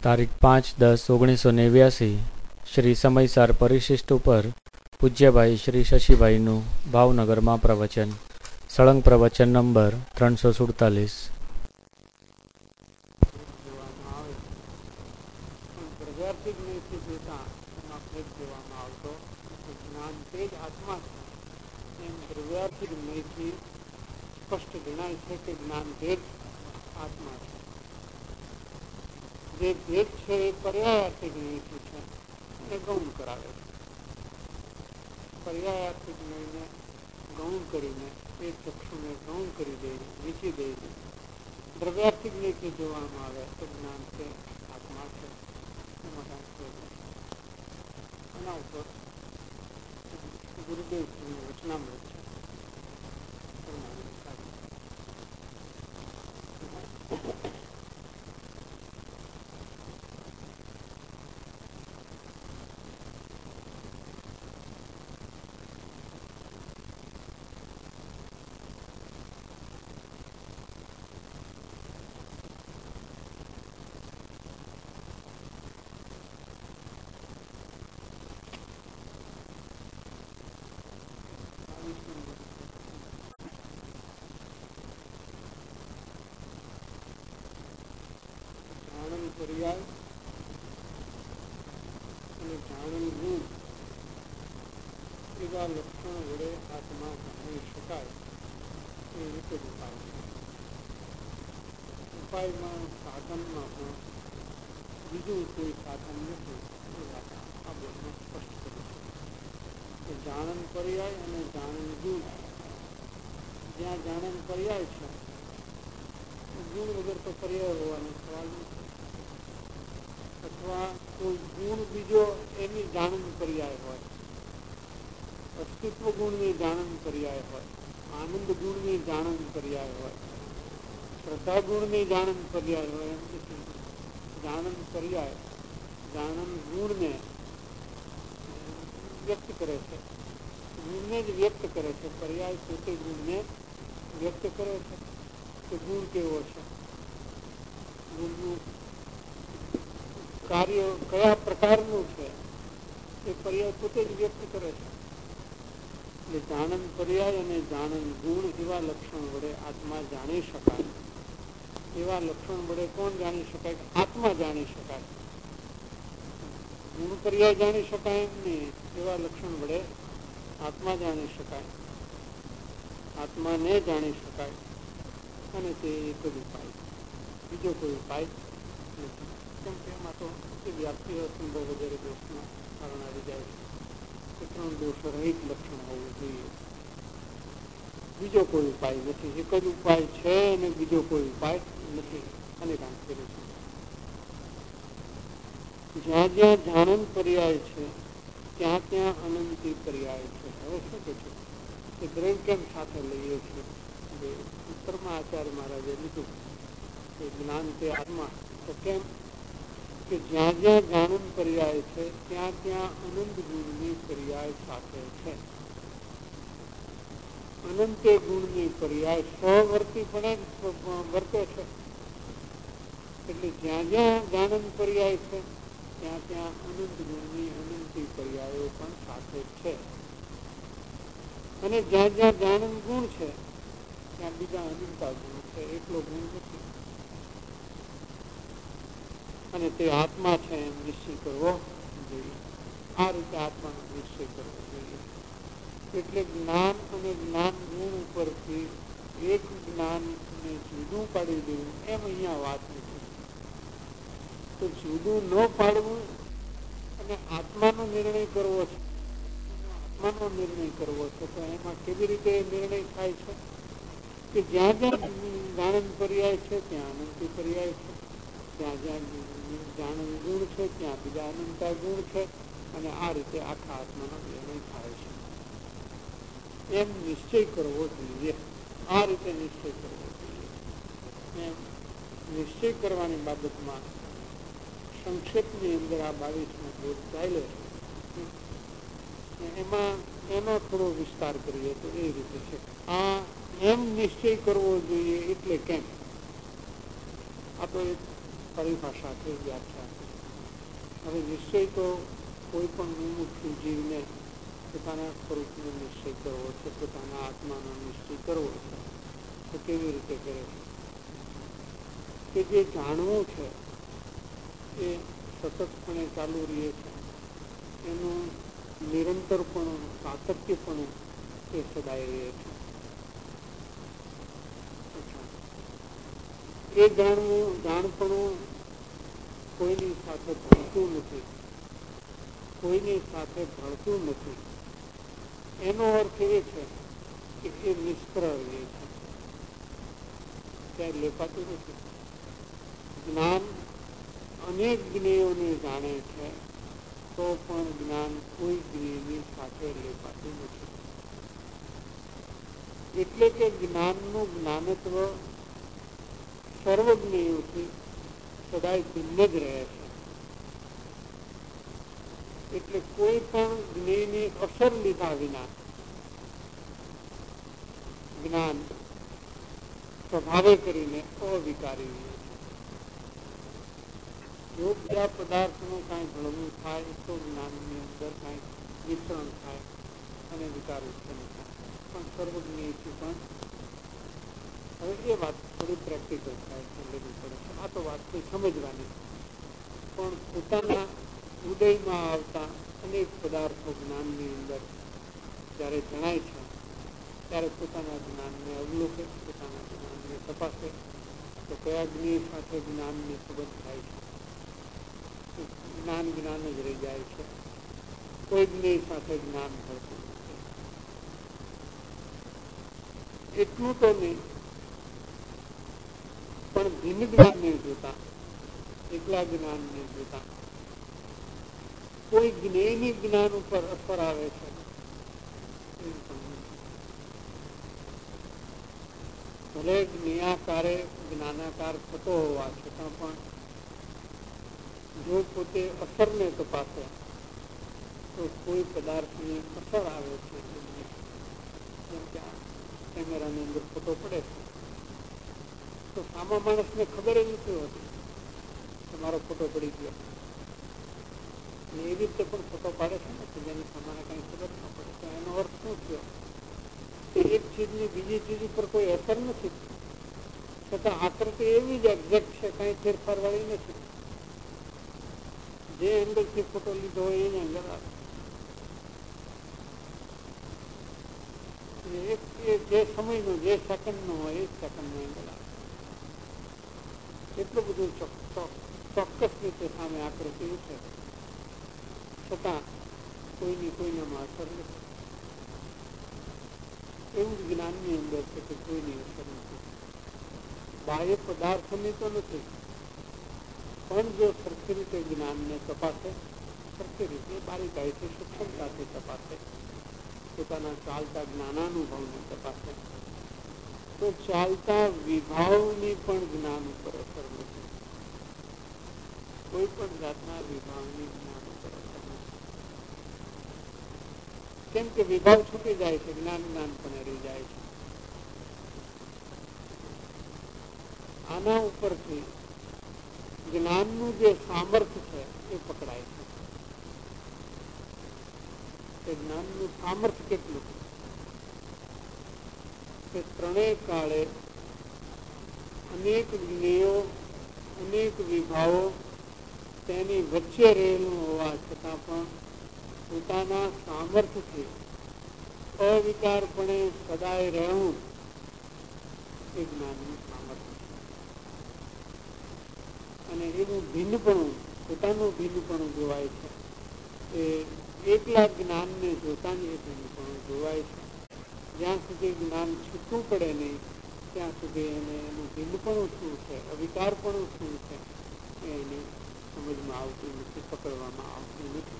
તારીખ 5-10-1989 શ્રી સમયસાર પરિશિષ્ટ ઉપર પૂજ્યભાઈ શ્રી શશીભાઈનું ભાવનગરમાં પ્રવચન. સળંગ પ્રવચન નંબર 347. સ્પષ્ટ જણાય છે કે જ્ઞાન ભેદ આત્મા છે. જે ભેદ છે એ પર્યાયાર્થિક નિયતિ છે અને ગૌણ કરાવે છે. પર્યાયાર્થિક નિયને ગૌણ કરીને એ ચક્ષુને ગૌણ કરી દે, વીચી દે. દ્રવ્યાર્થિક નિયતિ જોવામાં આવે તો જ્ઞાન છે આત્મા છે. એના ઉપર ગુરુદેવ વચનામૃત છે. પર્યાય અને જાણન ગુણ એવા લક્ષણ વડે આત્મા જાણી શકાય એ એક જ ઉપાય છે. ઉપાયમાં સાધનમાં પણ બીજું કોઈ સાધન નથી. આ બોધમાં સ્પષ્ટ કર્યું છે કે જાણન પર્યાય અને જાણન ગુણ. જ્યાં જાણન પર્યાય છે ગુણ વગર તો પર્યાય હોવાનો સવાલ નથી. અથવા કોઈ ગુણ બીજો એની જાણન પર્યાય હોય, અસ્તિત્વ ગુણની જાણન પર્યાય હોય, આનંદ ગુણની જાણન પર્યાય હોય, શ્રદ્ધા ગુણની જાણન પર્યાય હોય. એમ નથી. જાણન પર્યાય જાણન ગુણને વ્યક્ત કરે છે, ગુણને જ વ્યક્ત કરે છે. પર્યાય પોતે ગુણને વ્યક્ત કરે છે કે ગુણ કેવો છે, ગુણનું કાર્ય કયા પ્રકારનું છે એ પર્યાય પોતે જ વ્યક્ત કરે છે. એટલે જાણન પર્યાય અને જાણન ગુણ એવા લક્ષણ વડે આત્મા જાણી શકાય. એવા લક્ષણ વડે કોણ જાણી શકાય? આત્મા જાણી શકાય. ગુણ પર્યાય જાણી શકાય એમ નહીં. એવા લક્ષણ વડે આત્મા જાણી શકાય, આત્માને જાણી શકાય. અને તે એક જ ઉપાય, બીજો કોઈ ઉપાય નથી. કેમ કે એમાં તો વ્યાપ્તિ અસંભવ વગેરે દોષમાં કારણ આવી જાય છે. 3 દોષ રહિત લક્ષણ હોવું જોઈએ. બીજો કોઈ ઉપાય નથી. એક જ ઉપાય છે અને બીજો કોઈ ઉપાય નથી. અને કામ કર્યું છે. જ્યાં જ્યાં જાણન પર્યાય છે ત્યાં ત્યાં અનંતી પર્યાય છે. હવે શું કે છે કે દ્રવ્ય કેમ સાથે લઈએ છીએ? ઉત્તરમાં આચાર્ય મહારાજે લીધું કે જ્ઞાન તે આત્મા. તો કેમ કે જ્યાં જ્યાં જાણન પર્યાય છે ત્યાં ત્યાં અનંત ગુણની પર્યાય સાથે છે. અનંતે ગુણની પર્યાય સ્વવર્તીપણે વર્તે છે. એટલે જ્યાં જ્યાં જાણન પર્યાય છે ત્યાં ત્યાં અનંત ગુણની અનંતી પર્યાયો પણ સાથે છે. અને જ્યાં જ્યાં જાણન ગુણ છે ત્યાં બીજા અનંતા ગુણ છે. એકલો ગુણ નથી. અને તે આત્મા છે એમ નિશ્ચય કરવો જોઈએ. આ રીતે આત્માનો નિશ્ચય કરવો જોઈએ. એટલે જ્ઞાન અને જ્ઞાન ગુણ ઉપરથી એક જ્ઞાનને જુદું પાડી દેવું એમ અહીંયા વાત નથી. તો જુદું ન પાડવું અને આત્માનો નિર્ણય કરવો છે. આત્માનો નિર્ણય કરવો છે તો એમાં કેવી રીતે નિર્ણય થાય છે કે જ્યાં જ્યાં જાણન પર્યાય છે ત્યાં અનંતી પર્યાય છે, ત્યાં જ્યાં જાણન ગુણ છે ત્યાં બીજા અનંતા ગુણ છે. અને આ રીતે આખા આત્માનો નિર્ણય થાય છે. એમ નિશ્ચય કરવો જોઈએ. આ રીતે નિશ્ચય કરવો જોઈએ. એમ નિશ્ચય કરવાની બાબતમાં સંક્ષેપની અંદર આ 22મો બોધ ચાલે એમાં થોડો વિસ્તાર કરીએ તો એ રીતે છે. આ એમ નિશ્ચય કરવો જોઈએ એટલે કેમ? આ તો એક પરિભાષાથી વ્યાખ્યા છે. હવે નિશ્ચય તો કોઈ પણ મુમુક્ષુ જીવને પોતાના સ્વરૂપનો નિશ્ચય કરવો છે, પોતાના આત્માનો નિશ્ચય કરવો છે, તો કેવી રીતે કરે છે કે જે જાણવું છે એ સતતપણે ચાલુ રહે છે, એનું નિરંતરપણું, સાતત્યપણું એ સદાય રહે છે. એ જાણપણું કોઈની સાથે ભળતું નથી, કોઈની સાથે ભળતું નથી. એનો અર્થ એ છે કે એ નિષ્પ્રહ રહે છે, ત્યાં લેપાતું નથી. જ્ઞાન અનેક જ્ઞેયોને જાણે છે, તો પણ જ્ઞાન કોઈ જ્ઞેયની સાથે લેપાતું નથી. એટલે કે જ્ઞાનનું જ્ઞાનત્વ સર્વ જ્ઞેયોથી સદાય ભિન્ન જ રહે છે. એટલે કોઈ પણ જ્ઞેયની અસર લીધા વિના જ્ઞાન સ્વભાવે કરીને અવિકારી રહે છે. જો બીજા પદાર્થનું કાંઈ ભળવું થાય તો જ્ઞાનની અંદર કાંઈ વિતરણ થાય અને વિકાર ઉત્પન્ન થાય, પણ સર્વજ્ઞેયથી પણ. હવે એ વાત થોડી પ્રેક્ટિકલ થાય સમજવી પડે છે. આ તો વાત કોઈ સમજવાની, પણ પોતાના ઉદયમાં આવતા અનેક પદાર્થો જ્ઞાનની અંદર જ્યારે જણાય છે, ત્યારે પોતાના જ્ઞાનને અવલોકે, પોતાના જ્ઞાનને તપાસે તો કયા જ્ઞેય સાથે જ્ઞાનની સંબંધ થાય છે. જ્ઞાન જ્ઞાન જ રહી જાય છે, કોઈ જ્ઞેય સાથે જ્ઞાન થતું નથી. એટલું તો નહીં, પણ ભિન્ન જ્ઞાનને જોતા, એકલા જ્ઞાનને જોતા કોઈ જ્ઞેયની જ્ઞાન ઉપર અસર આવે છે ભલે જ્ઞેયાકારે જ્ઞાનાકાર થતો હોવા છતાં પણ જો પોતે અસરને તપાસે તો કોઈ પદાર્થની અસર આવે છે. જેમ કે કેમેરાની અંદર ફોટો પડે છે તો સામા માણસને ખબર જ નથી હોતી કે મારો ફોટો પડી ગયો. અને એવી રીતે પણ ફોટો પાડે છે ને કે જેને સામાને કઈ ખબર ન પડે. તો એનો અર્થ શું થયો? એક ચીજની બીજી ચીજ ઉપર કોઈ અસર નથી, છતાં આકૃતિ એવી જ એક્ઝેક્ટ છે, કઈ ફેરફાર વાળી નથી. જે એંગલથી ફોટો લીધો હોય એ એંગલ આવે. જે સમયનો, જે સેકન્ડનો હોય એ સેકન્ડનો એંગલ આવે. એટલું બધું ચોક્કસ રીતે સામે આકૃતિ છે, છતાં કોઈનામાં અસર નથી. એવું જ જ્ઞાનની અંદર છે કે કોઈની અસર નથી. બાહ્ય પદાર્થની તો નથી, પણ જો સરખી રીતે જ્ઞાનને તપાસે, સરખી રીતે બારીકાઈથી સૂક્ષ્મતાથી તપાસે, પોતાના ચાલતા જ્ઞાનાનુભવને તપાસે, તો ચાલતા વિભાવની પણ જ્ઞાન ઉપર અસર નથી. કોઈ પણ જાતના વિભાવની જ્ઞાન ઉપર અસર નથી. કેમ કે વિભાવ છૂટી જાય છે, જ્ઞાન પણ રહી જાય છે. આના ઉપરથી જ્ઞાનનું જે સામર્થ્ય છે એ પકડાય છે. કે જ્ઞાનનું સામર્થ્ય કેટલું કે ત્રણેય કાળે અનેક જ્ઞેયો, અનેક વિભાવો તેની વચ્ચે રહેલું હોવા છતાં પણ પોતાના સામર્થ્યથી અવિકારપણે સદાય રહેવું એ જ્ઞાનનું સામર્થ્ય છે. અને એનું ભિન્નપણું, પોતાનું ભિન્નપણું જોવાય છે. એ એકલા જ્ઞાનને જોતાની એ ભિન્નપણું જોવાય છે. જ્યાં સુધી જ્ઞાન છૂટવું પડે નહીં ત્યાં સુધી એનું ભિન્નપણું શું છે, અવિકારપણું શું છે એને સમજમાં આવતું નથી, પકડવામાં આવતું નથી.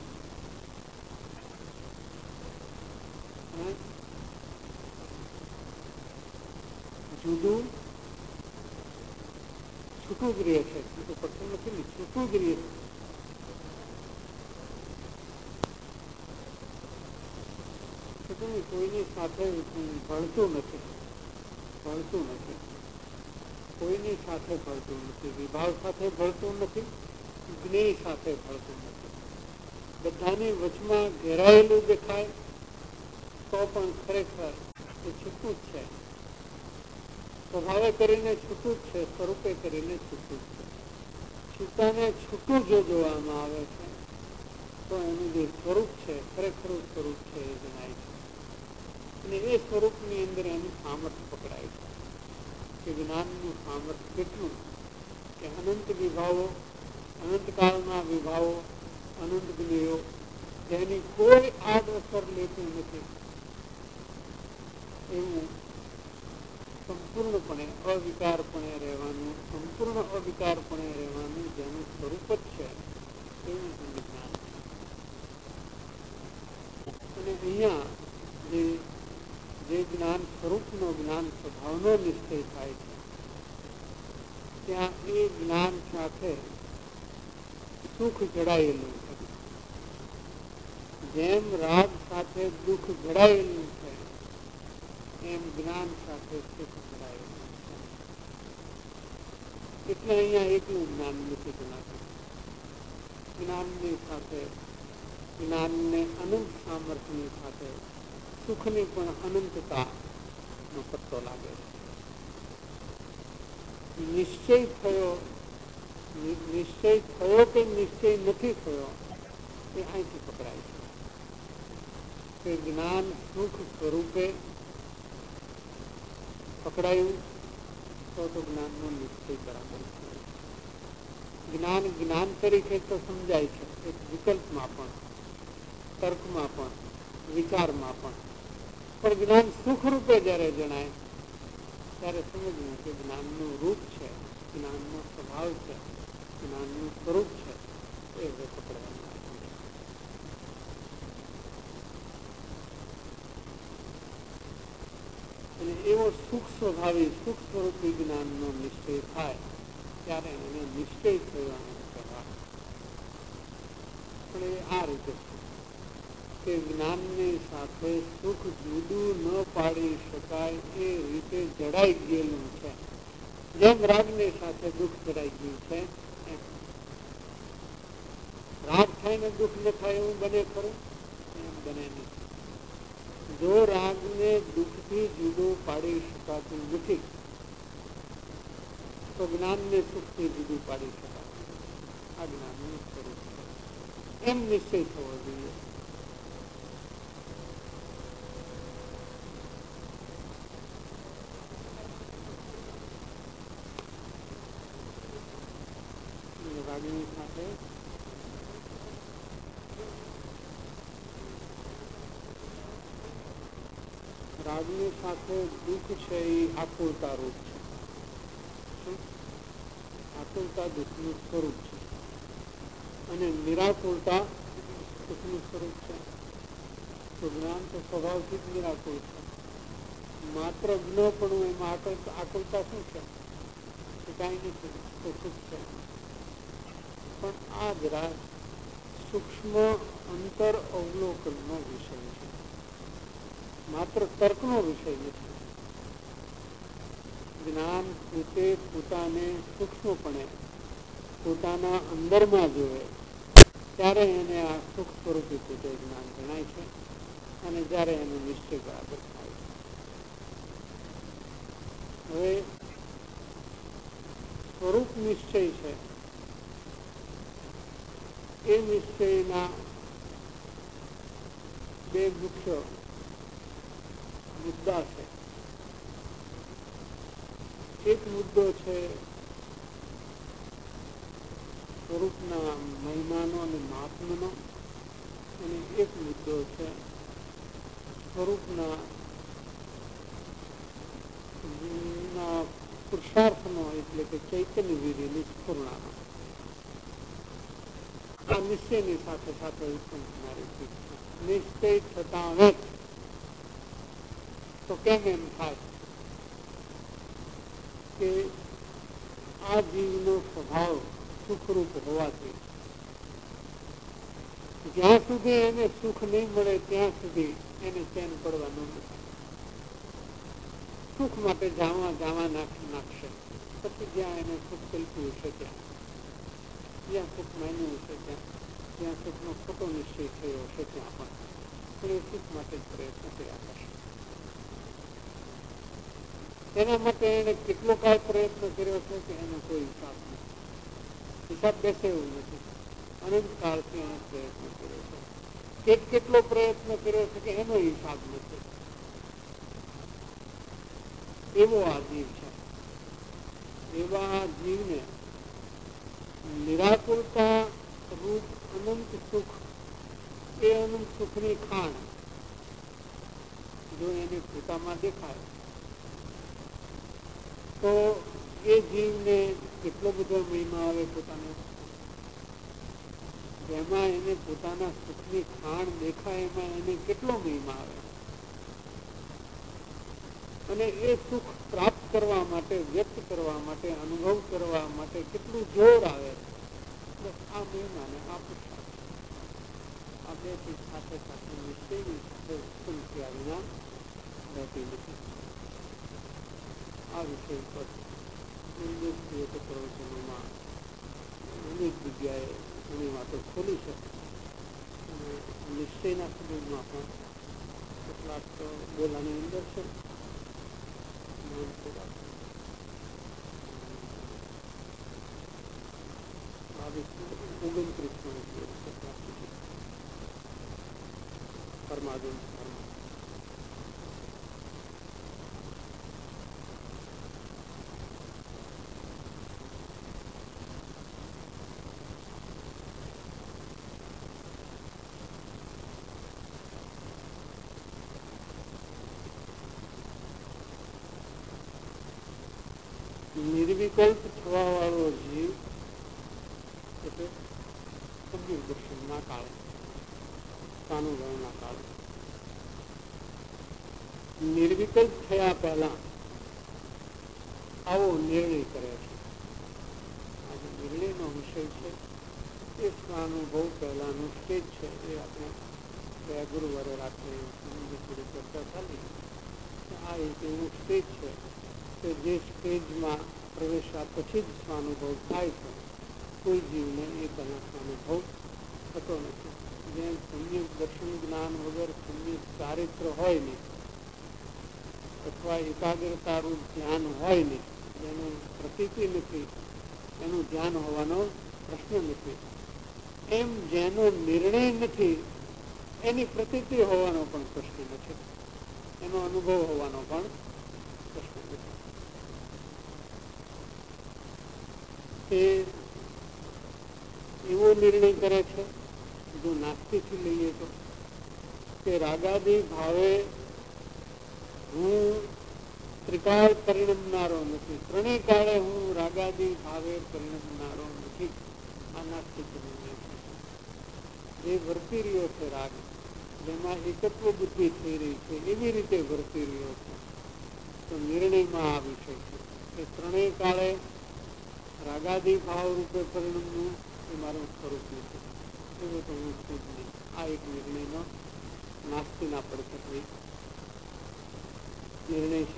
જુદું છૂટું જ રહે છે, છૂટું પડતું નથી ને, છૂટું જ રહે છે. કોઈની સાથે ભળતું નથી. કોઈની સાથે ભળતું નથી, વિભાવ સાથે ભળતું નથી, જ્ઞેય સાથે ભળતું નથી. બધાની વચમાં ઘેરાયેલું દેખાય તો પણ ખરેખર એ છૂટું જ છે. સ્વભાવે કરીને છૂટું જ છે, સ્વરૂપે કરીને છૂટું જ છે. છૂટાને છૂટું જો જોવામાં આવે છે તો એનું જે સ્વરૂપ છે, ખરેખર સ્વરૂપ છે એ જણાય છે. અને એ સ્વરૂપની અંદર એનું સામર્થ્ય પકડાય છે કે જ્ઞાનનું સામર્થ્ય કેટલું, કે અનંત વિભાવો, અનંતકાળના વિભાવો, અનંત જ્ઞેયો જેની કોઈ આડ અસર લેતું નથી એવું સંપૂર્ણપણે અવિકારપણે રહેવાનું, સંપૂર્ણ અવિકારપણે રહેવાનું જેનું સ્વરૂપ જ છે એવું જ્ઞાન છે. અને અહીંયા જે જ્ઞાન સ્વરૂપનો, જ્ઞાન સ્વભાવનો નિશ્ચય થાય છે ત્યાં એ જ્ઞાન સાથે સુખ જડાયેલું છે. જેમ રાગ સાથે દુઃખ જડાયેલું છે એમ જ્ઞાન સાથે સુખ જડાયેલું છે. એટલે અહીંયા એકલું જ્ઞાન નથી ગણાતું. જ્ઞાનની સાથે, જ્ઞાનને અનંત સામર્થ્યની સાથે સુખની પણ અનંતતાનો પત્તો લાગે છે. નિશ્ચય થયો કે નિશ્ચય નથી થયો એ અહીંથી પકડાય છે કે જ્ઞાન સુખ સ્વરૂપે પકડાયું તો જ્ઞાનનો નિશ્ચય બરાબર છે. જ્ઞાન તરીકે તો સમજાય છે, એક વિકલ્પમાં પણ, તર્કમાં પણ, વિચારમાં પણ જ્ઞાન સુખ રૂપે જયારે જણાય ત્યારે સમજવું કે જ્ઞાનનું રૂપ છે, જ્ઞાનનો સ્વભાવ છે, જ્ઞાનનું સ્વરૂપ છે એ હવે પકડવાનું. અને એવો સુખ સ્વભાવી, સુખ સ્વરૂપી જ્ઞાનનો નિશ્ચય થાય ત્યારે એને નિશ્ચય થવાનું કહેવાય. પણ એ આ રીતે કે જ્ઞાનની સાથે સુખ જુદું ન પાડી શકાય એ રીતે જડાઈ ગયેલું છે. જેમ રાગની સાથે દુઃખ જડાઈ ગયું છે એમ રાગ થાય ને દુઃખ ન થાય એવું બને ખરું? એમ બને નહીં. જો રાગને દુઃખથી જુદું પાડી શકાતું નથી તો જ્ઞાનને સુખથી જુદું પાડી શકાય. આ જ્ઞાનનું સ્વરૂપ છે એમ નિશ્ચય થવો જોઈએ. રાગની સાથે રાગની સાથે દુઃખ છે એ આકુળતા રૂપ છે. આકુળતા દુઃખનું સ્વરૂપ છે અને નિરાકુળતા સુખનું સ્વરૂપ છે. તો જ્ઞાન તો સ્વભાવથી જ નિરાકુળ છે. માત્ર જ્ઞપણું એમાં આકુળતા શું છે? કાંઈ નથી, તો સુખ છે. પણ આ જરા સૂક્ષ્મ અંતર અવલોકનનો વિષય છે, માત્ર તર્કનો વિષય નથી. જ્ઞાન પોતે પોતાને સૂક્ષ્મપણે પોતાના અંદરમાં જોવે ત્યારે એને આ સુખ સ્વરૂપી પોતે જ્ઞાન જણાય છે અને જ્યારે એનો નિશ્ચય બરાબર થાય છે. હવે સ્વરૂપ નિશ્ચય છે એ નિશ્ચયના બે મુખ્ય મુદ્દા છે. એક મુદ્દો છે સ્વરૂપના મહિમાનો અને મહાત્મ્યનો, અને એક મુદ્દો છે સ્વરૂપના પુરુષાર્થનો, એટલે કે ચૈતન્ય વિધિની સ્ફૂર્ણાનો. આ નિશ્ચયની સાથે સાથે ઉત્પન્ન થનારી ચીજ છે. નિશ્ચય થતા જ તો કેમ એમ થાય કે આ જીવનો સ્વભાવ સુખરૂપ હોવાથી જ્યાં સુધી એને સુખ નહીં મળે ત્યાં સુધી એને ચેન પડવાનું નથી. સુખ માટે જાવા નાખશે પછી જ્યાં એને સુખ કલ્પ્યું હશે જ્યાં સુખ માન્યું હશે જ્યાં સુખનો ખોટો નિશ્ચય થયો હશે ત્યાં પણ એ સુખ માટે જ પ્રયત્ન કર્યા કરશે. એના માટે એને કેટલો કાળ પ્રયત્ન કર્યો છે કે એનો કોઈ હિસાબ નથી. હિસાબ બેસે એવું નથી. અનંત કાળથી એને પ્રયત્ન કર્યો છે. કેટલો પ્રયત્ન કર્યો છે કે એનો હિસાબ નથી. એવો આ જીવ છે. એવા આ જીવને નિરાકુરતા રૂપ અનંત સુખ, એ અનંત સુખની ખાણ જો એને પોતામાં દેખાય તો એ જીવને કેટલો બધો મહિમા આવે પોતાને. જેમાં એને પોતાના સુખની ખાણ દેખાય એમાં એને કેટલો મહિમા આવે. અને એ સુખ પ્રાપ્ત કરવા માટે, વ્યક્ત કરવા માટે, અનુભવ કરવા માટે કેટલું જોર આવે. બસ આ મહિમાને આ પુરુષાર્થ, આ બે સાથે સાથે નિશ્ચયની સાથે ઉત્પન્ન થયા વિના રહેતી નથી. આ વિષય પર પ્રવચનોમાં અનેક જગ્યાએ ઘણી વાતો ખોલી છે. અને નિશ્ચયના સંબંધમાં પણ કેટલાક બોલાની અંદર છે. 29 પરમાદુન નિર્વિકલ્પ થવા વાળો જીવ એટલે સમ્યક દર્શનના કાળે, સાનુભવના કાળે નિર્વિકલ્પ થયા પહેલા આવો નિર્ણય કરે છે. આજે નિર્ણયનો વિષય છે એ સ્વાનુભવ પહેલાનું સ્ટેજ છે. એ આપણે ગયા ગુરુવારે રાત્રે થોડી ચર્ચા ચાલી. આ એક એવું સ્ટેજ છે કે જે સ્ટેજમાં પ્રવેશ્યા પછી જ સ્વાનુભવ થાય છે. કોઈ જીવને એ પહેલા સ્વાનુભવ થતો નથી. જેમ સમ્યક દર્શન જ્ઞાન વગર સમ્યક ચારિત્ર હોય નહીં, અથવા એકાગ્રતારૂપ ધ્યાન હોય નહીં, જેનું પ્રતીતિ નથી, એનું ધ્યાન હોવાનો પ્રશ્ન નથી. એમ જેનો નિર્ણય નથી એની પ્રતીતિ હોવાનો પણ પ્રશ્ન નથી, એનો અનુભવ હોવાનો પણ પ્રશ્ન નથી. એ એવો નિર્ણય કરે છે, જો નાસ્તિકથી લઈએ તો, કે રાગાદી ભાવે હું ત્રિકાળ પરિણમનારો નથી, ત્રણેય કાળે હું રાગાદી ભાવે પરિણમનારો નથી. આ નાસ્તિક નિર્ણય છે. જે વર્તી રહ્યો છે રાગ, જેમાં એકત્વ બુદ્ધિ થઈ રહી છે, એવી રીતે વર્તી રહ્યો છે. તો નિર્ણયમાં આ વિષય છે કે ત્રણેય કાળે રાગાદી ભાવ રૂપે પરિણમવું એ મારું સ્વરૂપ નથી, એવું તો હું છું જ નહીં. આ એક નિર્ણયનો નાસ્તિના પડખે નિર્ણય છે.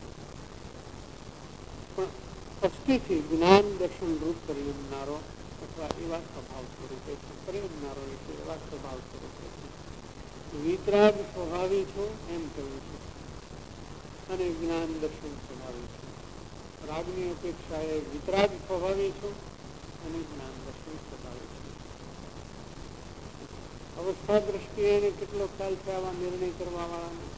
પણ અસ્થિથી જ્ઞાન દર્શન રૂપ પરિણમનારો અથવા એવા સ્વભાવ સ્વરૂપે છે. પરિણમનારો એટલે એવા સ્વભાવ સ્વરૂપે છે. વિતરાગ સ્વભાવી છો એમ કહ્યું છે, અને જ્ઞાન દર્શન સ્વભાવી છે. રાગની અપેક્ષાએ વિતરાગ સ્વભાવી છો અને જ્ઞાન દર્શન સ્વભાવી છે. અવસ્થા દ્રષ્ટિએ એને કેટલો ખ્યાલ છે આવા નિર્ણય કરવા વાળાને,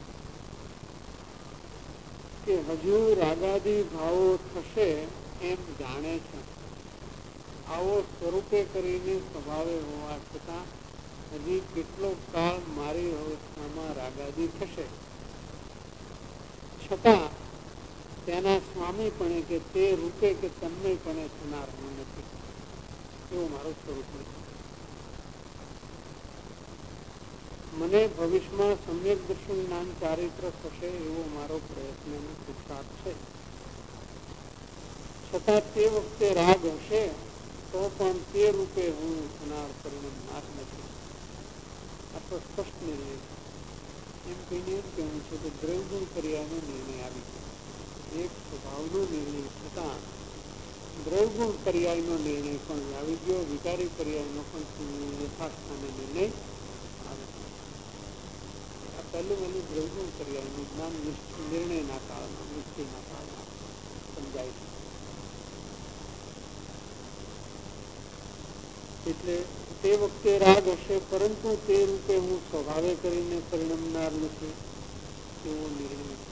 કે હજુ રાગાદી ભાવો થશે એમ જાણે છે. આવો સ્વરૂપે કરીને સ્વભાવે હોવા છતાં હજી કેટલો કાળ મારી અવસ્થામાં રાગાદી થશે, છતાં તેના સ્વામીપણે કે તે રૂપે કે તન્મયપણે થનાર હું નથી, એવું મારું સ્વરૂપ નથી. મને ભવિષ્યમાં સમ્યક દર્શન જ્ઞાન ચારિત્ર થશે એવો મારો પ્રયત્ન અને પુરુષાર્થ છે, છતાં તે વખતે રાગ હશે તો પણ તે રૂપે હું થનાર પરિણમનાર નથી. આ તો સ્પષ્ટ નિર્ણય છે. એમ કહીને એમ કહેવું છે કે દ્રવ્યગુણ પર્યાયનો નિર્ણય આવી ગયો. એક સ્વભાવનો નિર્ણય છતાં દ્રવગુણ પર્યાયનો નિર્ણય પણ આવી ગયો, વિકારી પર્યાયનો પણ યથાસ્થાને નિર્ણય આવે છે. આ પહેલું વહેલું દ્રવગુણ પર્યાયનું જ્ઞાન નિર્ણયના કાળમાં, નિશ્ચયના કાળમાં સમજાય છે. એટલે તે વખતે રાગ હશે, પરંતુ તે રૂપે હું સ્વભાવે કરીને પરિણમનાર નથી એવો નિર્ણય છે.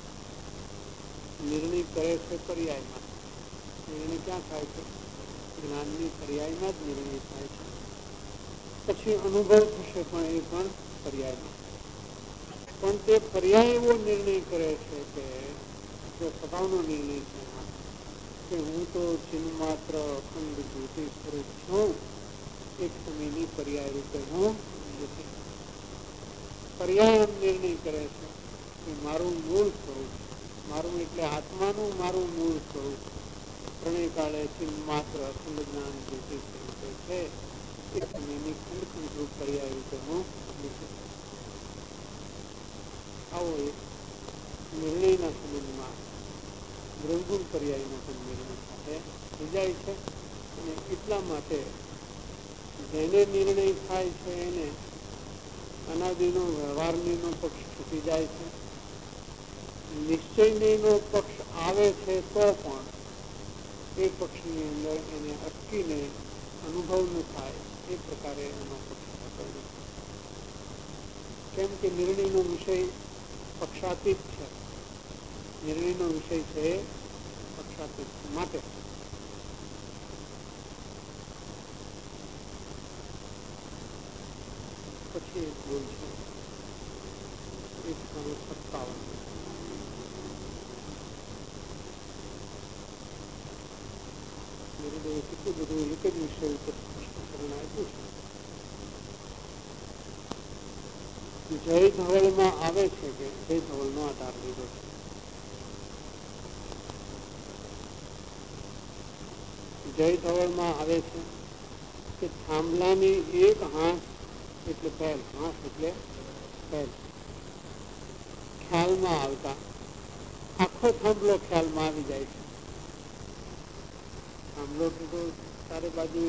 નિર્ણય કરે છે પર્યાયમાં. નિર્ણય ક્યાં થાય છે? જ્ઞાનની પર્યાયમાં જ નિર્ણય થાય છે. પછી અનુભવ થશે, પણ એ પણ પર્યાયમાં. પણ તે પર્યાય એવો નિર્ણય કરે છે કે જો સ્વભાવનો નિર્ણય છે કે હું તો ચિહ્ન માત્ર અખંડ જ્યોતિ સ્વરૂપ છું, એક સમયની પર્યાય રૂપે હું નથી. પર્યાય નિર્ણય કરે છે કે મારું મૂળ સ્વરૂપ, મારું એટલે આત્માનું મારું મૂળ સ્વરૂપ પ્રણય કાળે ચિહ્ન માત્ર અખંડ જ્ઞાન જ્યોતિ સ્વરૂપે છે, એક સમયની ખંડ રૂપ પર્યાય રૂપે હું નથી. આવો એક નિર્ણયના સંબંધમાં દ્રવગુણ પર્યાયનો પણ નિર્ણય સાથે થઈ જાય છે. અને એટલા માટે જેને નિર્ણય થાય છે એને અનાદિનો વ્યવહારનીનો પક્ષ છૂટી જાય છે. નિશ્ચયનો પક્ષ આવે છે તો પણ એ પક્ષની અંદર એને અટકીને અનુભવ ન થાય એ પ્રકારે એનો પક્ષ થતો નથી. કેમ કે નિર્ણયનો વિષય પક્ષાતીત છે. નિર્ણયનો વિષય છે પક્ષાતીત માટે પછી એક બોલ છે 157. ગુરુદેવે કેટલું બધું એક જ વિષય ઉપર સ્પષ્ટીકરણ આપ્યું છે. જય ધવલમાં આવે છે કે જય ધવલનો આધાર લીધો છે. જય ધવલમાં આવે છે કે થાંભલાની એક હાંસ એટલે પહેલ, હાંસ એટલે પહેલ ખ્યાલમાં આવતા આખો થાંભલો ખ્યાલમાં આવી જાય છે. થાંભલો તો ચારે બાજુ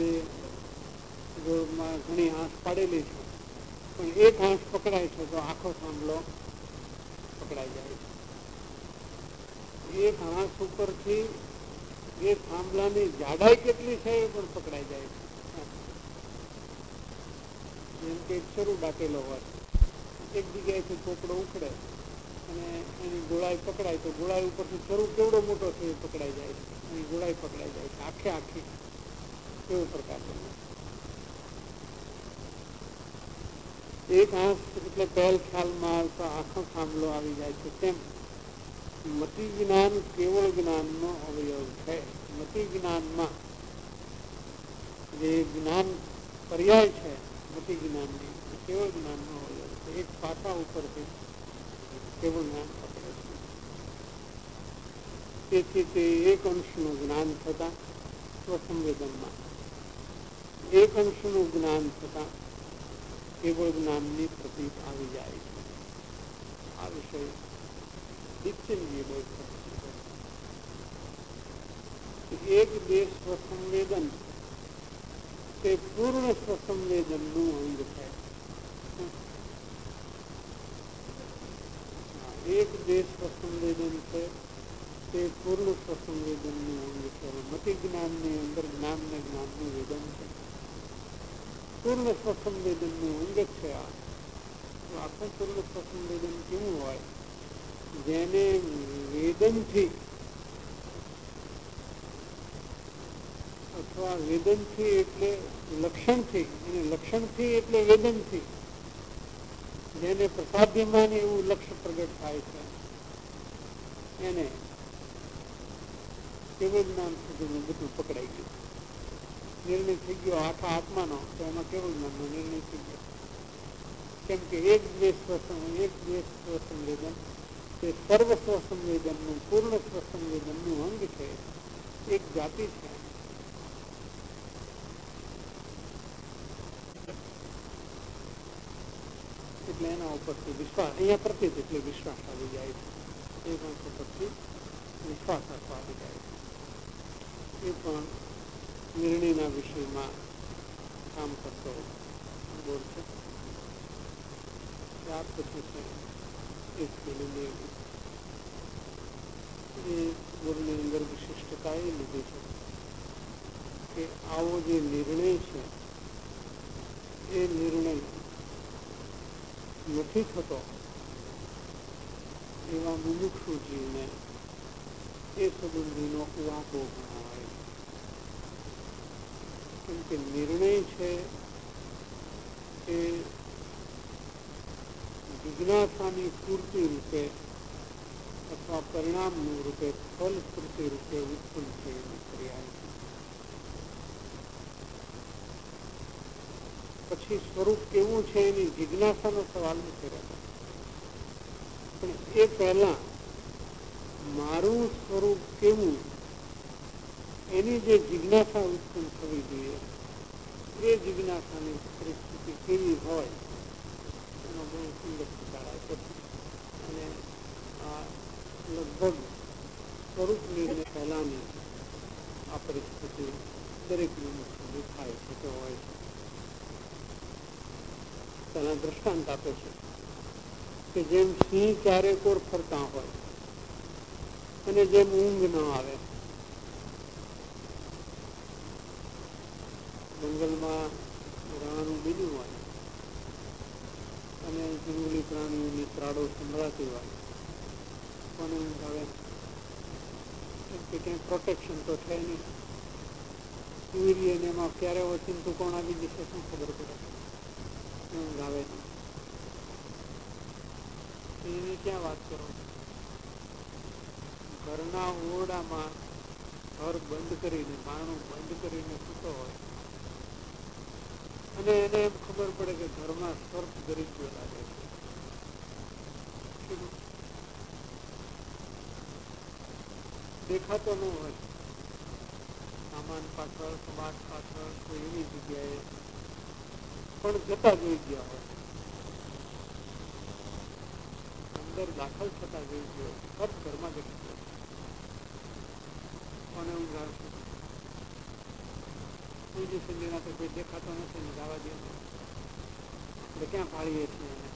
ઘણી હાંસ પાડેલી છે, પણ એક હાંસ પકડાય છે તો આખો થાંભલો પકડાઈ જાય છે. એક હાંસ ઉપરથી એ થાંભલાની જાડાઈ કેટલી છે એ પણ પકડાઈ જાય છે. જેમ કે એક શરૂ ડાકેલો હોય, એક જગ્યાએથી ચોપડો ઉખડે અને એની ગોળાઈ પકડાય તો ગોળાઈ ઉપરથી શરૂ કેવડો મોટો છે એ પકડાઈ જાય છે, એની ગોળાઈ પકડાઈ જાય છે આખે આખી. કેવો પ્રકાર છે. એક હાંસ એટલે પહેલ ખ્યાલમાં આવતા આખો થાંભલો આવી જાય છે. તેમ મતિ જ્ઞાન કેવળ જ્ઞાનનો અવયવ છે. મતિ જ્ઞાનમાં જે જ્ઞાન પર્યાય છે મતિ જ્ઞાનની, કેવળ જ્ઞાનનો અવયવ છે. એક પાસા ઉપરથી કેવળ જ્ઞાન પકડે છે. તેથી તે એક અંશનું જ્ઞાન થતા સ્વસંવેદનમાં, એક અંશનું જ્ઞાન થતા કેવળ જ્ઞાનની પ્રતીત આવી જાય છે. આ વિષય દીક્ષિતજીએ બહુ એક દેશ સ્વસંવેદન તે પૂર્ણ સ્વસંવેદનનું અંગ છે. એક દેશ સ્વસંવેદન છે તે પૂર્ણ સ્વસંવેદનનું અંગ છે. મતિ જ્ઞાનની અંદર જ્ઞાન ને જ્ઞાનનું વેદન છે. પૂર્ણ સ્વસંવેદનનું અંગ છે. આખું પૂર્ણ સ્વસંવેદન કેવું હોય? જેને વેદનથી અથવા વેદનથી એટલે લક્ષણથી, એને લક્ષણથી એટલે વેદનથી જેને પ્રસાદ્યમાન એવું લક્ષ્ય પ્રગટ થાય છે એને કેવળ જ્ઞાન સુધીનું બધું પકડાઈ ગયું. નિર્ણય થઈ ગયો આખા આત્માનો, તો એમાં કેવળ જ્ઞાનનો નિર્ણય થઈ ગયો. કેમ કે એક દ્વેષ સ્વસંવેદન તે સર્વ સ્વસંવેદનનું, પૂર્ણ સ્વસંવેદનનું અંગ છે, એક જાતિ છે. એટલે એના ઉપરથી વિશ્વાસ, અહીંયા પ્રત્યેક એટલે વિશ્વાસ આવી જાય છે. એ અંશ ઉપરથી વિશ્વાસ આવી જાય છે. એ પણ નિર્ણયના વિષયમાં કામ કરતો બોર્ડ છે. ત્યાર પછી છે એક નિર્ણય. એ બોર્ડની અંદર વિશિષ્ટતા એ લીધી છે કે આવો જે નિર્ણય છે એ નિર્ણય નથી થતો એવા મુમુક્ષુ જીવને એ સંબંધીનો વાંકો ગણાવાય. કેમ કે નિર્ણય છે એ જિજ્ઞાસાની પૂર્તિ રૂપે અથવા પરિણામનું રૂપે ફલશ્રુતિ રૂપે ઉત્પન્ન થયેલી ક્રિયા છે. પછી સ્વરૂપ કેવું છે એની જિજ્ઞાસાનો સવાલ નથી રહેતો, પણ એ પહેલા મારું સ્વરૂપ કેવું એની જે જિજ્ઞાસા ઉત્પન્ન થવી જોઈએ એ જિજ્ઞાસાની પરિસ્થિતિ કેવી હોય એનો બહુ સુંદર વિચાર છે. અને આ લગભગ સ્વરૂપ નિર્ણય પહેલાની આ પરિસ્થિતિ દરેક મનુષ્યની થાય છે કે હોય છે. તેના દ્રષ્ટાંત આપે છે કે જેમ સિંહ ચારેકોર ફરતા હોય અને જેમ ઊંઘ ન આવે. જંગલમાં રહેવાનું બીજું હોય અને જંગલી પ્રાણીઓની ત્રાડો સંભળાતી હોય, કોને ઊંઘ આવે? કે ક્યાંય પ્રોટેક્શન તો છે નહીં. સૂર્ય ને એમાં ક્યારે ઓચિંતું કોણ આવી જશે શું ખબર પડે? ઊંઘ આવે એની ક્યાં વાત કરો? ઘરના ઓરડામાં ઘર બંધ કરીને બારણું બંધ કરીને સૂતો હોય અને એને એમ ખબર પડે કે ઘરમાં સર્પ ગરી ગયો લાગે છે. દેખાતો ન હોય, સામાન પાછળ, કબાટ પાછળ કોઈ એવી જગ્યાએ પણ જતા જોઈ ગયા હોય, અંદર દાખલ થતા જોઈ ગયો, સર્પ ઘરમાં જતી ગયો. કોને ઊંઘ આવશે? કોઈ દિવસે નિરાતે કોઈ દેખાતો નથી ને ગાવા દે આપણે ક્યાં પાડીએ છીએ એને?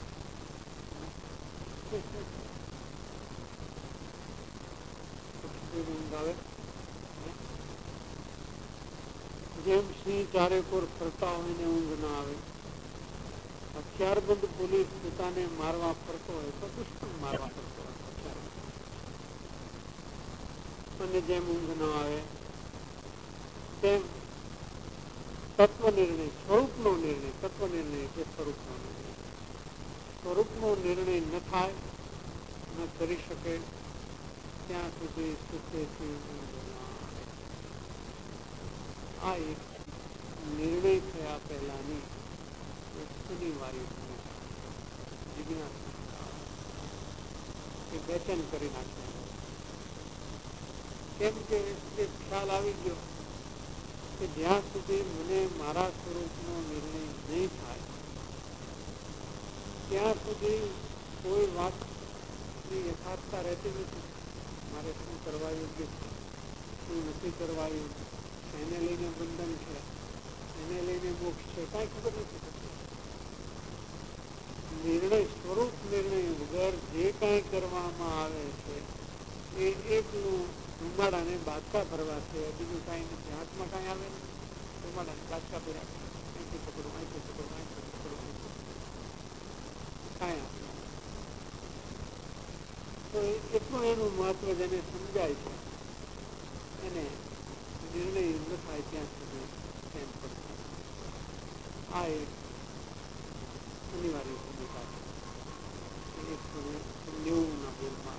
ઊંઘ આવે? જેમ સિંહ ચારેકોર ફરતા હોય ને ઊંઘ ના આવે, હથિયારબંધ પોલીસ પોતાને મારવા ફરતો હોય તો દુશ્મન મારવા ફરતો હોય અને જેમ ઊંઘ ન આવે તેમ તત્વ નિર્ણય, સ્વરૂપનો નિર્ણય, તત્વ નિર્ણય એટલે સ્વરૂપનો નિર્ણય. સ્વરૂપનો નિર્ણય ન થાય, ન કરી શકે ત્યાં સુધી સુખેથી ઊંઘ ના આવે. આ એક નિર્ણય થયા પહેલાની એક અનિવાર્ય ભૂમિકા જિજ્ઞાસા એ બેચેન કરી નાખે. કેમ કે એક ખ્યાલ આવી ગયો કે જ્યાં સુધી મને મારા સ્વરૂપનો નિર્ણય નહીં થાય ત્યાં સુધી કોઈ વાતની યથાર્થતા રહેતી નથી. મારે શું કરવા યોગ્ય છે, શું નથી કરવા યોગ્ય, એને લઈને બંધન છે, એને લઈને મોક્ષ છે, કાંઈ ખબર નથી પડતી. નિર્ણય, સ્વરૂપ નિર્ણય વગર જે કાંઈ કરવામાં આવે છે એ એકનું ધુમાડાને બાદકા ભરવા છે, બીજું કાંઈ નથી. હાથમાં કાંઈ આવે ને ધુમાડાને બાદકા ભર્યા, અહીંથી પકડું, અહીંથી પકડું, અહીંથી પકડું, કાંઈ આપે તો એટલું એનું મહત્વ જેને સમજાય છે એને નિર્ણય ન થાય ત્યાં સુધી કેમ પડશે. આ એક અનિવાર્ય ભૂમિકા છે. 190ના બોલમાં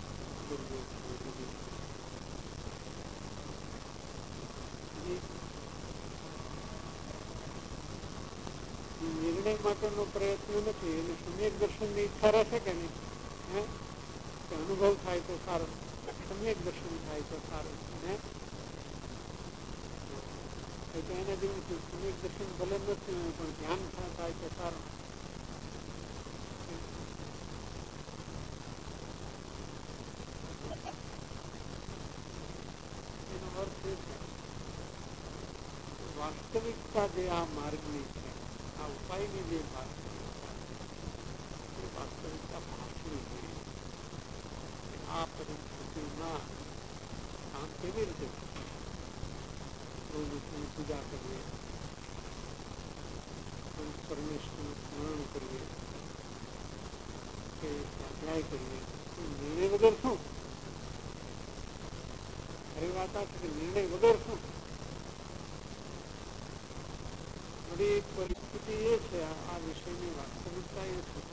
નિર્ણય માટેનો પ્રયત્ન નથી. એને સમ્યક દર્શનની ઈચ્છા રહેશે કે નહીં? કે અનુભવ થાય તો સારું, સમ્યક દર્શન થાય તો સારું. તો એને જેવું છે સમ્યક દર્શન ભલે નથી પણ ધ્યાન થાય તો સારું. એનો અર્થ એ વાસ્તવિકતા જે આ માર્ગની છે, આ ઉપાયની જે વાસ્તવિકતા છે, એ વાસ્તવિકતા ભાષવી જોઈએ. આ પરિસ્થિતિમાં કામ કેવી રીતે પ્રભુની પૂજા કરીએ, પરમેશ્વરનું સ્મરણ કરીએ કે સ્વાધ્યાય કરીએ, નિર્ણય વગર શું? ખરી વાત આ છે કે નિર્ણય વગર શું? બધી પરિસ્થિતિ એ છે, આ વિષયની વાસ્તવિકતા એ છે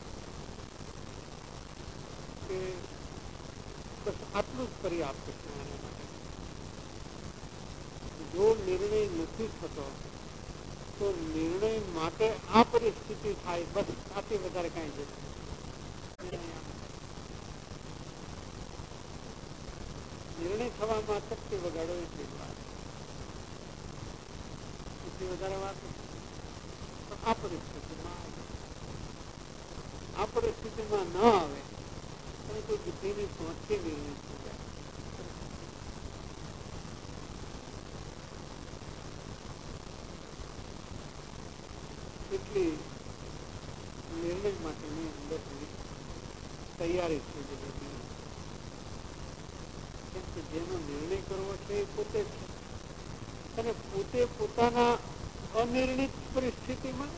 કે બસ આટલું જ પર્યાપ્ત છે આના માટે. જો નિર્ણય નથી થતો તો નિર્ણય માટે આ પરિસ્થિતિ થાય, બસ આથી વધારે કાંઈ જશે. નિર્ણય થવામાં શક્તિ વગાડો એટલી વાત, એટલી વધારે વાત. આ પરિસ્થિતિમાં ન આવે અને કોઈ બુદ્ધિની પહોંચથી નિર્ણય થઈ જાય. એટલી નિર્ણય માટેની અંદરની તૈયારી છે. કેમ કે જેનો નિર્ણય કરવો છે એ પોતે છે, અને પોતે પોતાના અનિર્ણિત પરિસ્થિતિમાં,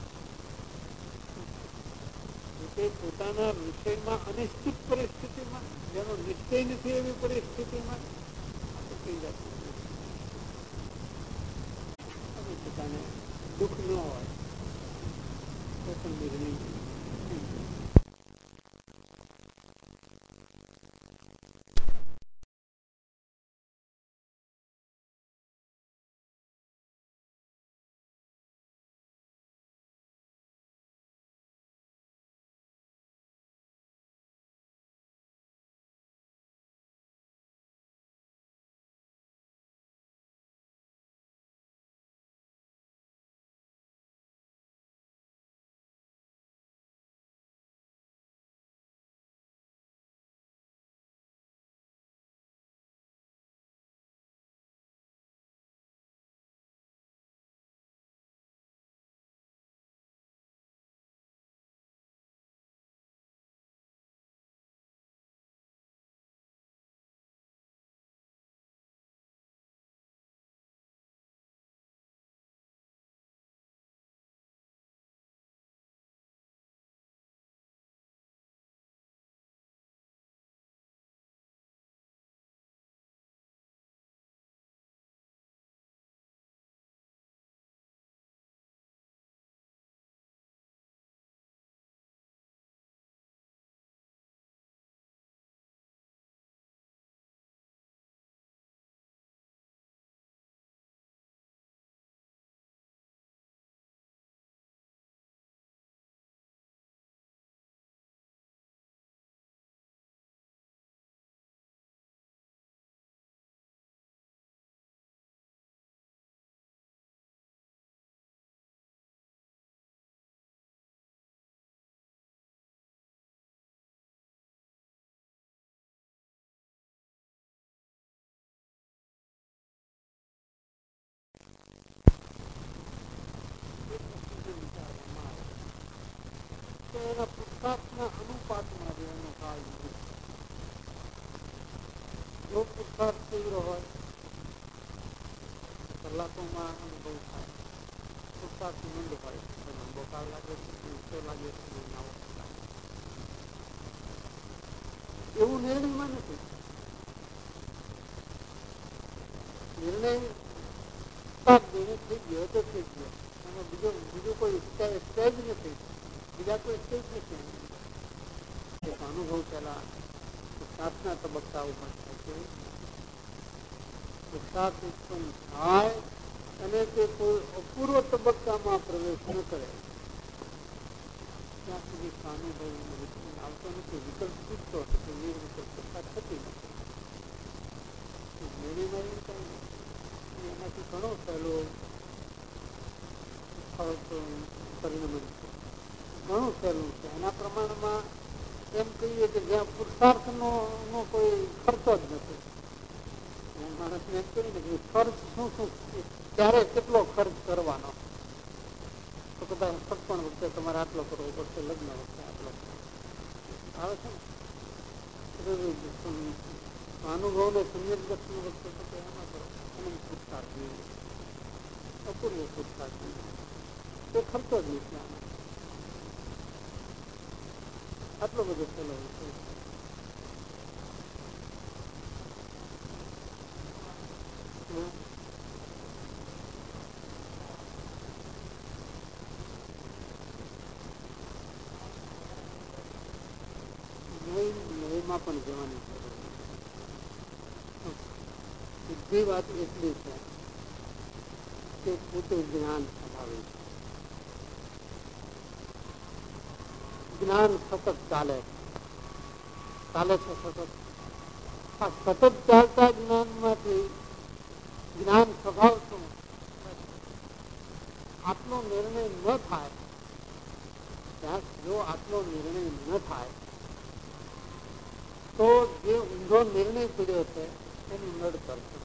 પોતે પોતાના વિષયમાં અનિશ્ચિત પરિસ્થિતિમાં, જેનો નિશ્ચય નથી એવી પરિસ્થિતિમાં થઈ જતું. અને પોતાને દુઃખ ન હોય તો પણ નિર્ણય થઈ જાય. એના પુરુષાર્થના અનુપાતમાં જે એનો કાળ જો પુરુષાર્થ તીવ્ર હોય કલાકોમાં અનુભવ થાય, પુરુષાર્થ મંદ હોય તો લાંબો કાળ લાગે છે, ઊંચો લાગે છે, મહિનાઓ લાગે. એવું નિર્ણયમાં નથી. નિર્ણય થઈ ગયો તો થઈ ગયો, એમાં બીજું કોઈ સ્ટેજ નથી, બીજા કોઈ સ્ટેજ નથી. એક અનુભવ પેલા પુરુષાર્થના તબક્કા ઉપર થાય છે. પુરુષાર્થ ઉત્પન્ન થાય અને તે કોઈ અપૂર્વ તબક્કામાં પ્રવેશ ન કરે ત્યાં સુધી અનુભવ આવતો નથી, વિકલ્પ છૂટતો નથી, નિર્વિકલ્પતા થતી નથી. એનાથી ઘણો સહેલો પરિણમે છે, ઘણું સહેલું છે. એના પ્રમાણમાં એમ કહીએ કે જ્યાં પુરુષાર્થનો કોઈ ખર્ચો જ નથી, માણસને એમ કહ્યું ને કે ખર્ચ શું શું, ત્યારે કેટલો ખર્ચ કરવાનો, તો કદાચ સત્પણ વખતે તમારે આટલો કરવો પડશે, લગ્ન વખતે આટલો આવે છે ને અનુભવ ને સમ્યક દર્શન વખતે તો એમાં કરો અનંત પુરસ્કાર જોઈએ, અપૂર્વ પુરસ્કાર જોઈએ, તે ખર્ચો જ નથી આનો, આટલો બધો સહેલો વિષય. નવીમાં પણ જવાની જરૂર નથી. બધી વાત એટલી છે કે પોતે જ્ઞાન સ્વભાવે છે, જ્ઞાન સતત ચાલે છે સતત. આ સતત ચાલતા જ્ઞાનમાંથી જ્ઞાન સ્વભાવ શું, આટલો નિર્ણય ન થાય ત્યાં, જો આટલો નિર્ણય ન થાય તો જે ઊંધો નિર્ણય પીડ્યો છે એનું નડ કરશે.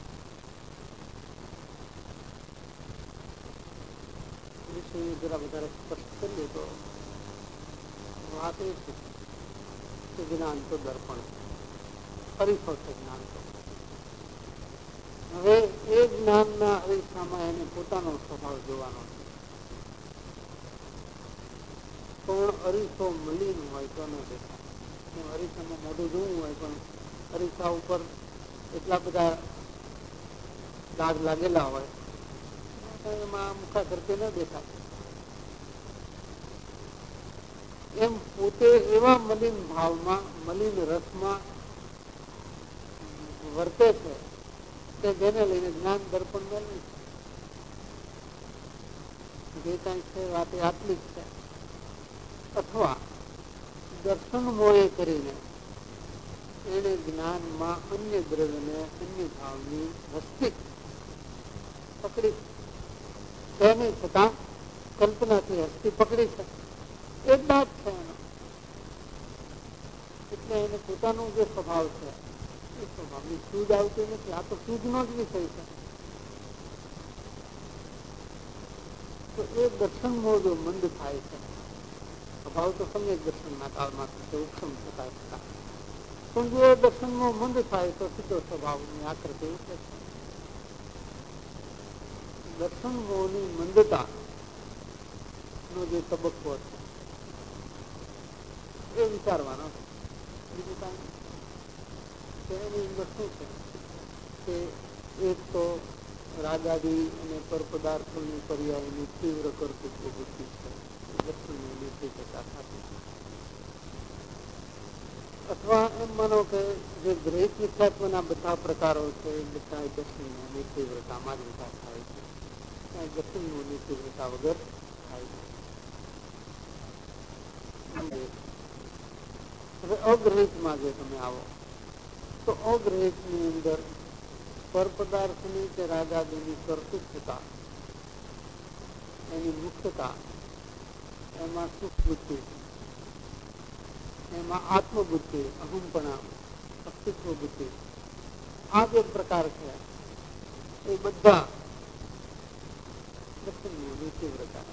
વિષય જરા વધારે સ્પષ્ટ કરીએ તો વાત એ છે કે જ્ઞાન તો દર્પણ છે, હરીફો છે જ્ઞાન તો. હવે એ જ્ઞાનના અરીસામાં એને પોતાનો સ્વભાવ જોવાનો છે, પણ અરીસો મલિન હોય તો ન દેખાય. અરીસામાં મોઢું જોવું હોય પણ અરીસા ઉપર એટલા બધા ડાઘ લાગેલા હોય એમાં મુખા કરતે ન દેખાય. એમ પોતે એવા મલિન ભાવમાં, મલિન રસમાં વર્તે છે કે જેને લઈને જ્ઞાન દર્પણ મેળવે છે. જે કાંઈ છે વાત આટલી જ છે. અથવા દર્શન મોહે કરીને એને જ્ઞાનમાં અન્ય દ્રવ્યને, અન્ય ભાવની વસ્તી પકડી છે નહીં છતાં કલ્પનાથી હસ્તી પકડી છે, એ જ વાત છે એનો. એટલે એને પોતાનો જે સ્વભાવ છે એ સ્વભાવની સૂઝ આવતી નથી. આ તો સૂઝનો જ વિષય છે. તો એ દર્શન મોહ જો મંદ થાય છે, અભાવ તો સમ્યક દર્શનના કાળમાં થશે, ઉપશમ થતા થતા, પણ જો એ દર્શનમાં મંદ થાય તો સીધો સ્વભાવની આકૃતિ ઉઠે છે. દર્શન મોહની મંદતા નો જે તબક્કો છે એ વિચારવાનો છે. બીજું કાંઈ એની અંદર શું છે કે એક તો રાગાદી અને પરપદાર્થોની પર્યાયની તીવ્ર કર્તૃત્વ બુદ્ધિ છે, દર્શનની નિશ્ચિતતા થતી. અથવા એમ માનો કે જે ગ્રહિત મિથ્યાત્વના બધા પ્રકારો છે એ બધા દર્શનની તીવ્રતામાં જ વિકાસ થાય છે, ત્યાં દર્શનની તીવ્રતા વગર થાય છે. હવે અગ્રહિતમાં જો તમે આવો તો અગ્રહિતની અંદર પરપદાર્થની કે રાગાદીની કર્તૃત્વતા, એની મુક્તતા, એમાં સુખ બુદ્ધિ, એમાં આત્મબુદ્ધિ, અહંપણા, અસ્તિત્વ બુદ્ધિ, આ જે પ્રકાર છે એ બધા દર્શનની તીવ્રતા.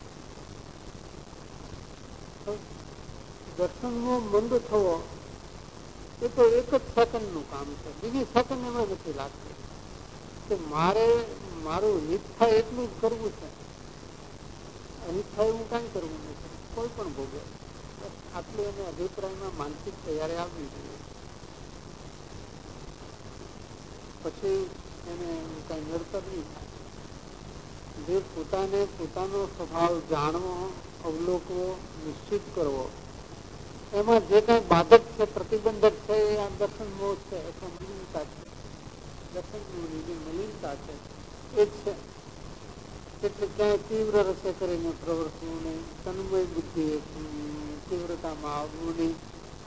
દર્શનનો મંદ થવો એ તો એક જ સેકન્ડનું કામ છે, બીજી સેકન્ડ એમાં નથી લાગતી કે મારે મારું હિત થાય એટલું જ કરવું છે, અહિત થાય એવું કાંઈ કરવું નથી, કોઈ પણ ભોગે. આટલું એને અભિપ્રાયમાં માનસિક તૈયારી આવવી જોઈએ, પછી એને કાંઈ નડતર નહીં થાય. જે પોતાને પોતાનો સ્વભાવ જાણવો, અવલોકવો, નિશ્ચિત કરવો, એમાં જે કાંઈ બાધક છે, પ્રતિબંધક છે એ આ દર્શન મોહ છે અથવા મલિનતા છે. દર્શન મોહની જે મલિનતા છે એ જ છે. એટલે ક્યાંય તીવ્ર રસે કરીને પ્રવર્તવું નહીં, તન્મય બુદ્ધિ તીવ્રતામાં આવવું નહીં,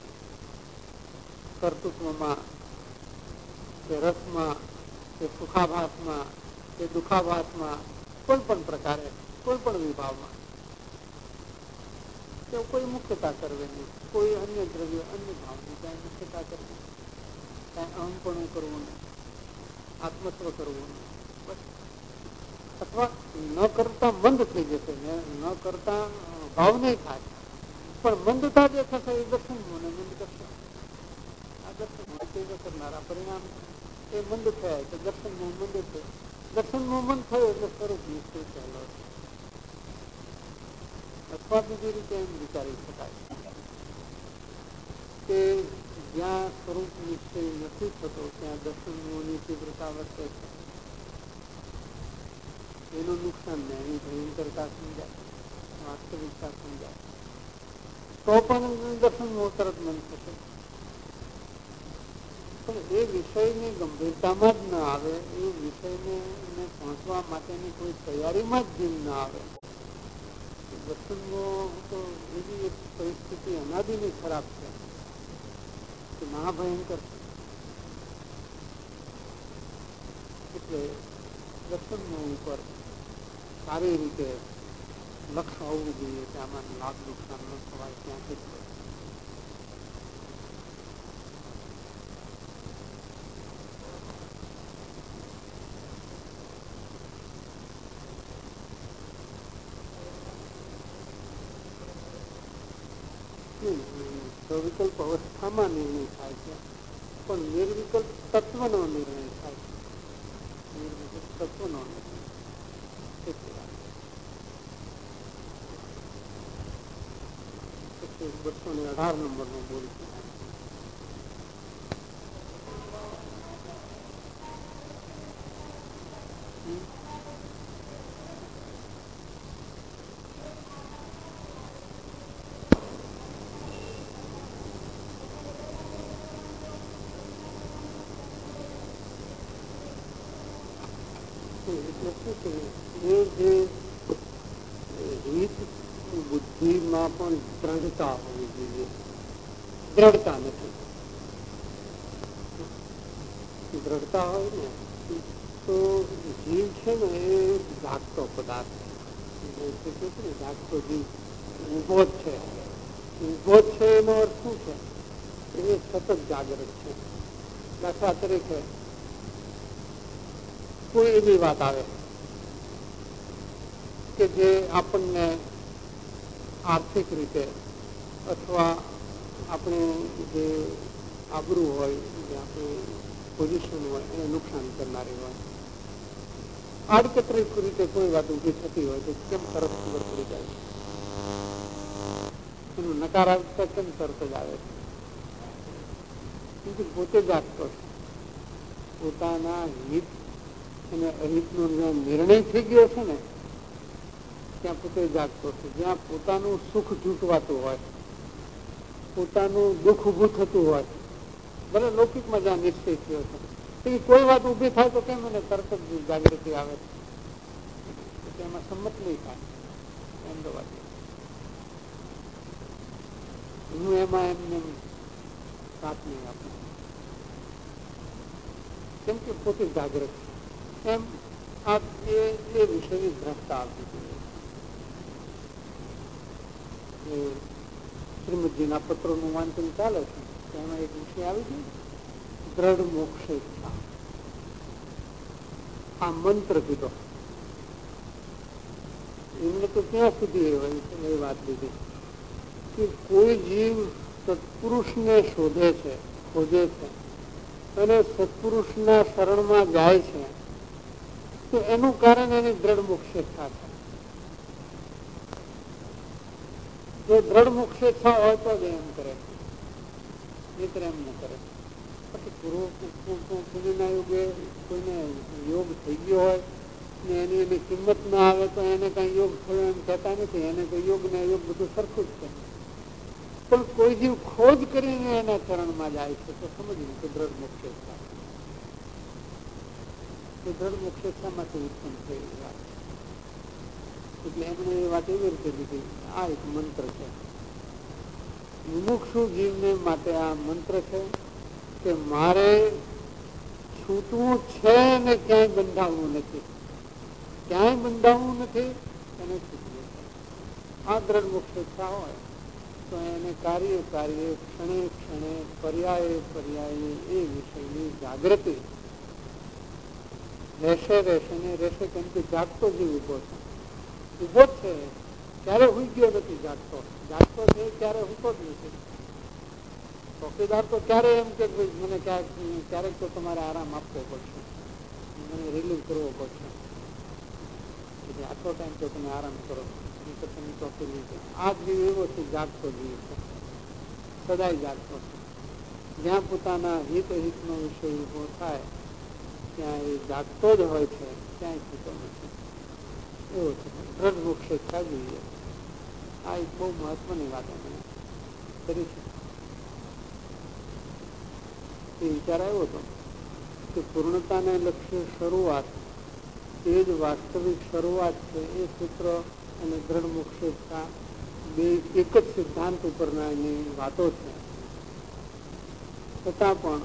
કર્તૃત્વમાં કે રસમાં કે સુખાભાસમાં કે દુખાભાસમાં કોઈ પણ પ્રકારે, કોઈ પણ વિભાવમાં તો કોઈ મુક્તતા કરવી નહીં, કોઈ અન્ય દ્રવ્ય, અન્ય ભાવની કાંઈ મુક્તતા કરવી, કાંઈ અહંપણું કરવું નહીં. આત્મસ્વ કરવું, અથવા ન કરતા મંદ થઈ જશે, ન કરતા ભાવ નહીં થાય, પણ મંદતા જે થશે એ દર્શન મને મંદ કરશે. આ દર્શન કરનારા પરિણામ એ મંદ થયા તો દર્શન નું મંદ છે. દર્શન નું મન થયું એટલે સ્વરૂપ નિશ્ચય ચાલો, અથવા બીજી રીતે એમ વિચારી શકાય કે જ્યાં સ્વરૂપ નિશ્ચય નથી થતો ત્યાં દર્શનોની તીવ્રતા વર્તે છે. એનું નુકસાન ને એની ભયંકરતા સમજાય, વાસ્તવિકતા સમજાય, તો પણ દર્શનનું તરત મન થશે. પણ એ વિષયની ગંભીરતામાં જ ના આવે, એ વિષયને પહોંચવા માટેની કોઈ તૈયારીમાં જ જીવ ના આવે. દર્શનનો તો એવી એક પરિસ્થિતિ અનાદિની ખરાબ છે કે મહાભયંકર છે. એટલે દર્શનનો ઉપર સારી રીતે લક્ષ્ય આવવું જોઈએ કે આમાં લાભ નુકસાન ન થવાય ત્યાંથી જ. સવિકલ્પ અવસ્થામાં નિર્ણય થાય છે, પણ નિર્વિકલ્પ તત્વનો નિર્ણય થાય છે. નિર્વિકલ્પ તત્વનો નિર્ણય 218 નંબરનો બોલ છે. એટલે શું છે એ જે રીત બુદ્ધિમાં પણ દ્રઢતા હોવી જોઈએ. દ્રઢતા નથી. દ્રઢતા હોય ને તો જીવ છે ને એ જાગતો પદાર્થ છે. જાગતો જીવ ઉભો જ છે. ઉભો જ છે એનો અર્થ શું છે? એ સતત જાગૃત છે. દાખલા તરીકે કોઈ એવી વાત આવે કે જે આપણને આર્થિક રીતે અથવા આપણું જે આબરૂ હોય, જે આપણું પોઝિશન હોય એને નુકસાન કરનારી હોય. આડકતરી રીતે કોઈ વાત ઊભી થતી હોય તો કેમ તરત ખબર પડી જાય? એનું નકાર આવતા કેમ તરત જ આવે છે? પોતે જ આપતો છે. પોતાના હિત અને અહિતનો નિર્ણય થઈ ગયો છે ને ત્યાં પોતે જાગતો છે. જ્યાં પોતાનું સુખ જૂટવાતું હોય, પોતાનું દુઃખ ઉભું થતું હોય, ભલે લૌકિકમાં જ્યાં નિશ્ચય થયો છે, એ કોઈ વાત ઉભી થાય તો કેમ એને તરત જ જાગૃતિ આવે છે, એમાં સંમત નહીં થાય. એમ તો વાત હું એમાં એમને સાથ નહીં આપું, કેમ કે પોતે જાગૃત છે. એમ આ એ વિષયની દ્રષ્ટા આપવી જોઈએ. શ્રીમદજીના પત્રોનું વાંચન ચાલે છે, એમાં એક વિષય આવી ગયો, દ્રઢ મોક્ષેચ્છા. આ મંત્ર કીધો એમને તો ત્યાં સુધી એ વાત લીધી કે કોઈ જીવ સત્પુરુષને શોધે છે, ખોજે છે અને સત્પુરુષના શરણમાં જાય છે તો એનું કારણ એની દ્રઢ મોક્ષેચ્છા છે. જો દ્રઢ મોક્ષેચ્છા હોય તો જ એમ કરે, મિત્ર એમ ન કરે. પૂર્વના યુગે કોઈને યોગ થઈ ગયો હોય ને એની કિંમત ના આવે તો એને કઈ યોગ થયો એમ કહેતા નથી. એને તો યોગ ને યોગ બધું સરખું જ છે. પણ કોઈ જીવ ખોજ કરીને એના ચરણમાં જાય છે તો સમજવું કે દ્રઢ મોક્ષેચ્છા. દ્રઢ મોક્ષેચ્છામાંથી ઉત્પન્ન થયેલી વાત. એટલે એમણે એ વાત એવી રીતે લીધી, આ એક મંત્ર છે. મુમુક્ષુ જીવને માટે આ મંત્ર છે કે મારે છૂટવું છે ને ક્યાંય બંધાવવું નથી, ક્યાંય બંધાવવું નથી અને છૂટવું છે. આ દ્રઢ મોક્ષેચ્છા હોય તો એને કાર્ય ક્ષણે ક્ષણે પર્યાયે પર્યાયે એ વિષયની જાગૃતિ રહેશે રહેશે ને રહેશે, કેમ કે જાગતો જીવ ઉભો છે. ઉભો જ છે, ક્યારે હુઈ ગયો નથી. જાગતો જાગતો છે ક્યારે હુતો જ નથી. ચોકીદાર તો ક્યારે એમ કે મને ક્યારેક તો તમારે આરામ આપવો પડશે, મને રિલીવ કરવો પડશે, આટલો ટાઈમ તો તમે આરામ કરો, તમે ચોકી લીધો. આ જીવ એવો છે, જાગતો જીવ છે, સદાય જાગતો છે. જ્યાં પોતાના હિત હિતનો વિષય ઉભો થાય ત્યાં એ જાગતો જ હોય છે, ક્યાંય થતો નથી. એવો છે. દ્રઢ મોક્ષે થવા જોઈએ. આ એક બહુ મહત્વની વાત અમે કરી છે. એ વિચાર આવ્યો હતો કે પૂર્ણતાને લક્ષ્ય શરૂઆત એ જ વાસ્તવિક શરૂઆત છે. એ સૂત્ર અને દ્રઢ મોક્ષેતા બે એક જ સિદ્ધાંત ઉપરના એની વાતો છે. છતાં પણ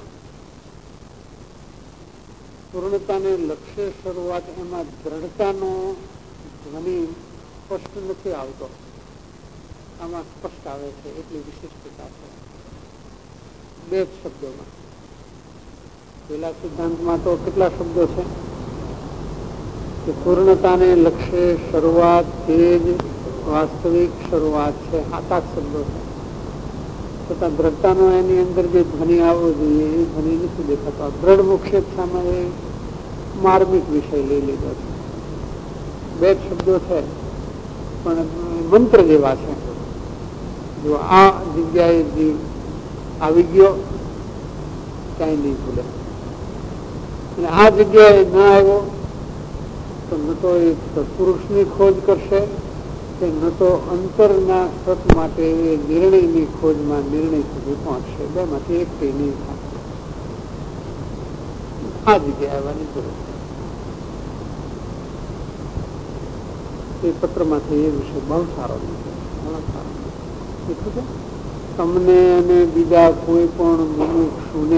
પૂર્ણતાને લક્ષ્ય શરૂઆત એમાં દ્રઢતાનો ધ્વનિ સ્પષ્ટ નથી આવતો. આમાં સ્પષ્ટ આવે છે. એટલી વિશિષ્ટતા છે બે જ શબ્દોમાં. પેલા સિદ્ધાંતમાં તો કેટલા શબ્દો છે કે પૂર્ણતાને લક્ષ્ય શરૂઆત તે જ વાસ્તવિક શરૂઆત છે. 7 શબ્દો છે. છતાં દ્રઢતાનો એની અંદર જે ધ્વનિ આવવો જોઈએ એ ધ્વનિ નથી દેખાતો. દ્રઢ મોક્ષેક્ષામાં એ માર્મિક વિષય લઈ લીધો છે. બે જ શબ્દો છે પણ મંત્ર જેવા છે. જો આ જગ્યાએ જીવ આવી ગયો ક્યાંય નહીં ભૂલે, અને આ જગ્યાએ ન આવ્યો તો ન તો એ સત્પુરુષની ખોજ કરશે કે ન તો અંતરના સત માટે એ નિર્ણયની ખોજમાં નિર્ણય સુધી પહોંચશે. બેમાંથી એક કઈ નહીં થાય. આ જગ્યાએ આવવાની જરૂર છે. એ પત્રમાંથી એ વિષય બહુ સારો છે. તમને અને બીજા કોઈ પણ મુમુક્ષુને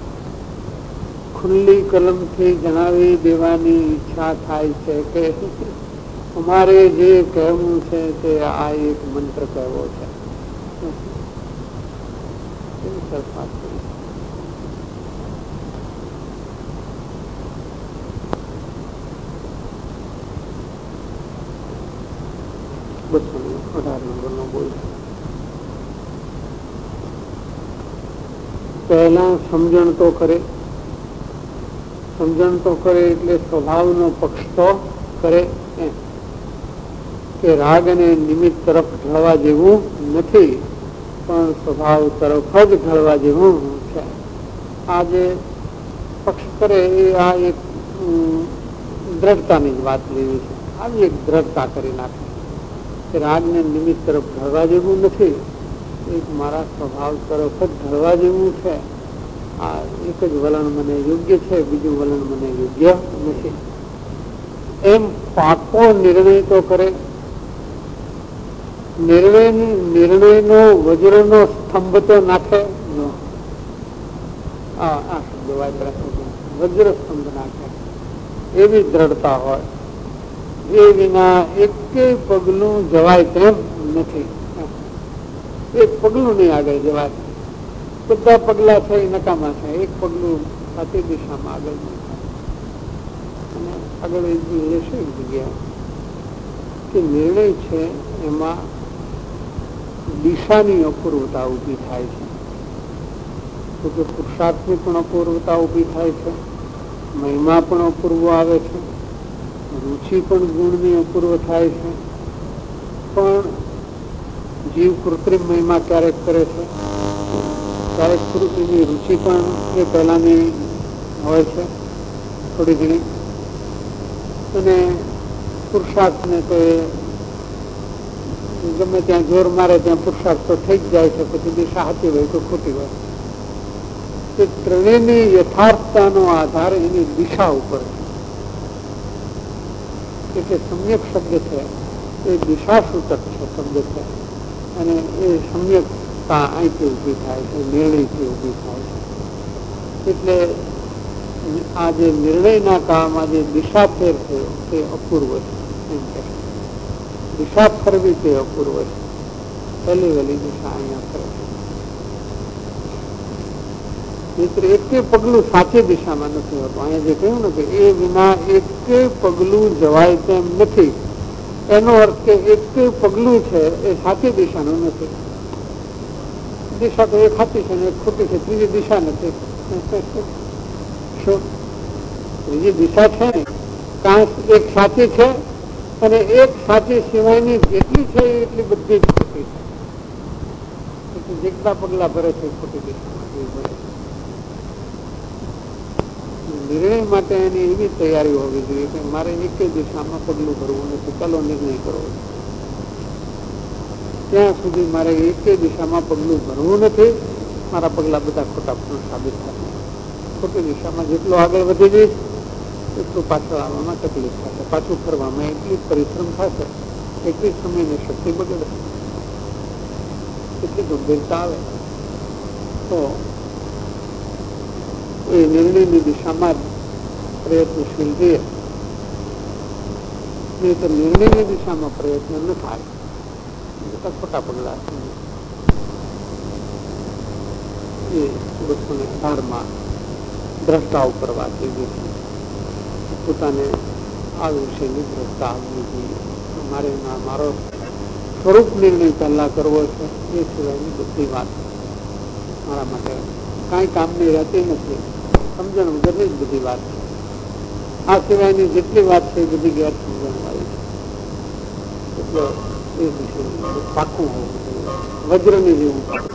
ખુલ્લી કલમથી જણાવી દેવાની ઈચ્છા થાય છે કે અમારે જે કહેવું છે તે આ એક મંત્ર કહેવો છે. બસો 18 નંબરનો બોલ. પહેલા સમજણ તો કરે એટલે સ્વભાવનો પક્ષ તો કરે કે રાગ અને નિમિત્ત તરફ ઢળવા જેવું નથી, પણ સ્વભાવ તરફ જ ઢળવા જેવું છે. આ જે પક્ષ કરે એ આ એક દ્રઢતાની જ વાત લેવી છે. આવી એક દ્રઢતા કરી નાખે કે રાગ ને નિમિત્ત તરફ ઢળવા જેવું નથી, એક મારા સ્વભાવ તરફ જ ઢળવા જેવું છે. આ એક જ વલણ મને યોગ્ય છે, બીજું વલણ મને યોગ્ય નથી. એમ પાકો નિર્ણય તો કરે. નિર્ણયનો વજ્રનો સ્તંભ તો નાખે. આ શબ્દ વાપર્યા, વજ્ર સ્તંભ નાખે. એવી દ્રઢતા હોય એ વિના એક પગલું જવાય તેમ નથી. એક પગલું નહીં આગળ જવાય. બધા પગલા છે એ નકામા છે. એક પગલું સાચી દિશામાં આગળ નહીં થાય. અને આગળ રહેશે એક જગ્યા કે નિર્ણય છે એમાં દિશાની અપૂર્વતા ઉભી થાય છે. તો કે પુરુષાર્થની પણ અપૂર્વતા ઉભી થાય છે, મહિમા પણ અપૂર્વ આવે છે, રુચિ પણ ગુણની અપૂર્વ થાય છે. પણ જીવ કૃત્રિમ મહિમા ક્યારેક કરે છે, ક્યારેક એની રુચિ પણ એ પહેલાની હોય છે થોડી ઘણી, અને પુરુષાર્થને તો એ ગમે ત્યાં જોર મારે ત્યાં પુરુષાર્થ તો થઈ જ જાય છે. પછી દિશા સાચી હોય તો ખોટી હોય. એ ત્રણેયની યથાર્થતાનો આધાર એની દિશા ઉપર છે. એટલે સમ્યક શબ્દ છે એ દિશા સૂચક છે શબ્દ છે, અને એ સમ્યકતા અહીંથી ઉભી થાય છે, નિર્ણયથી ઉભી થાય છે. એટલે આ જે નિર્ણયના કાળમાં જે દિશા ફેર છે તે અપૂર્વ છે. એમ કે દિશા ફરવી તે અપૂર્વ છે. પહેલી વહેલી દિશા અહીંયા ફરે છે. મિત્ર એક પગલું સાચી દિશામાં નથી હોતું. અહીંયા જે કહ્યું ને કે એ વિના એક પગલું જવાય તેમ નથી, એનો અર્થ કે એક પગલું છે એ સાચી દિશાનું નથી. દિશા તો એક સાચી છે ને એક ખોટી છે, ત્રીજી દિશા નથી. શું ત્રીજી દિશા છે ને? કાંઈ એક સાચી છે અને એક સાચી સિવાયની જેટલી છે એટલી બધી જ ખોટી છે. જેટલા પગલા ભરે છે ખોટી દિશામાં. નિર્ણય માટે એની એવી તૈયારી હોવી જોઈએ કે મારે એક દિશામાં પગલું ભરવું નથી, ચાલો નિર્ણય કરવો. ત્યાં સુધી મારે એક દિશામાં પગલું ભરવું નથી, મારા પગલા બધા ખોટા પણ સાબિત થશે. ખોટી દિશામાં જેટલો આગળ વધી જઈશ એટલું પાછળ આવવામાં તકલીફ થશે, પાછું ફરવામાં એટલી પરિશ્રમ થશે, એટલી સમયની શક્તિ બગડે, એટલી ગંભીરતા આવે. તો એ નિર્ણયની દિશામાં જ પ્રયત્નશીલ રહીએ, નહીં તો નિર્ણયની દિશામાં પ્રયત્ન ન થાય, બધા ખોટા પગલા એ 218 દ્રષ્ટા ઉપર વાત થઈ ગઈ છે. પોતાને આ વિષયની દ્રષ્ટા આવવી જોઈએ. મારો સ્વરૂપ નિર્ણય પહેલા કરવો છે, એ સિવાયની બધી વાત મારા માટે કાંઈ કામની રહેતી નથી, સમજણ વગરની જ બધી વાત છે. આ સિવાયની જેટલી વાત છે એ બધી ગેર સમજણ વાળી છે. એટલે એ વિશે પાકું હોવું જોઈએ, વજ્રની જેવું પાકું.